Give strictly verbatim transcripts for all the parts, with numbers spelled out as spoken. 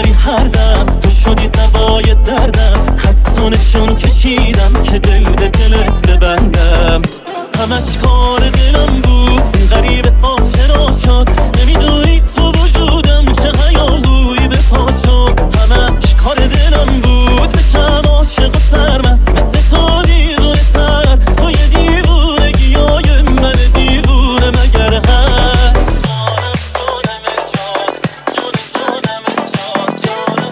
داری هر دم، تو شدی دوای دردم. خط و نشون کشیدم که دل به دلت ببندم. همش کار دلم بود، این غریب آشنا شد. نمیدونی تو وجودم چه هیاهویی به پا شد. همش کار دلم بود بشم عاشق و سرمست، مثل تو دیوونه تر. تو یه دیوونگی های من دیوونه مگر هست؟ جانم جانم جان، جان جانم جان، جانم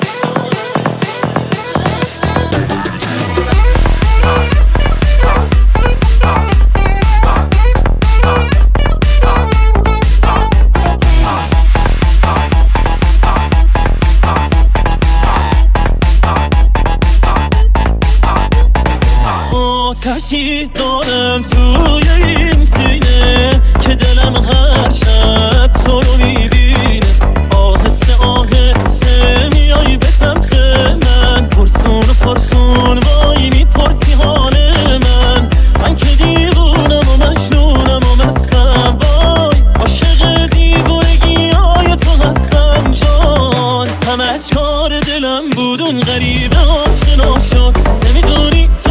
آتشی دارم توی این سینه که دلم هر شب تو رو میبینه. آهسته آهسته میای به سمت من، پرسون و پرسون وای میپرسی حال من. من که دیوونم و مجنونم و مستم، وای عاشق دیوونگی های تو هستم جان. همش کار دلم بود اون غریبه آشنا شد. نمیدونی